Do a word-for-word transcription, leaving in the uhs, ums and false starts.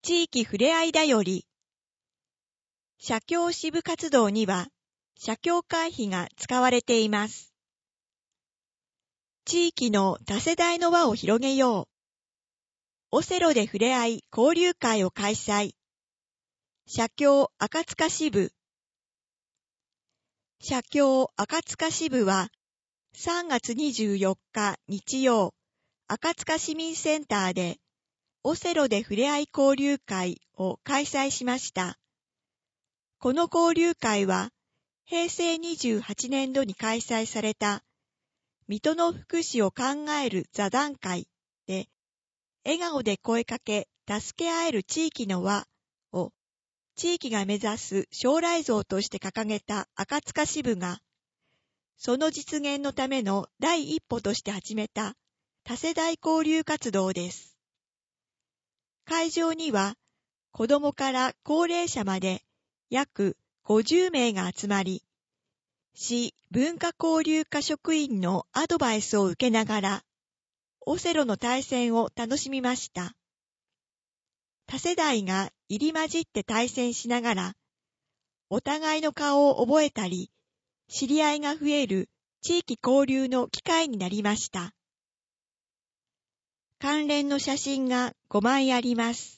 地域ふれあいだより。社協支部活動には、社協会費が使われています。地域の多世代の輪を広げよう。オセロでふれあい交流会を開催。社協赤塚支部。社協赤塚支部は、さんがつにじゅうよっか日曜、赤塚市民センターで、オセロでふれあい交流会を開催しました。この交流会は、へいせいにじゅうはちねんどに開催された、水戸の福祉を考える座談会で、笑顔で声かけ、助け合える地域の輪を、地域が目指す将来像として掲げた赤塚支部が、その実現のための第一歩として始めた多世代交流活動です。会場には、子どもから高齢者まで約ごじゅうめいが集まり、市文化交流課職員のアドバイスを受けながら、オセロの対戦を楽しみました。多世代が入り混じって対戦しながら、お互いの顔を覚えたり、知り合いが増える地域交流の機会になりました。関連の写真がごまいあります。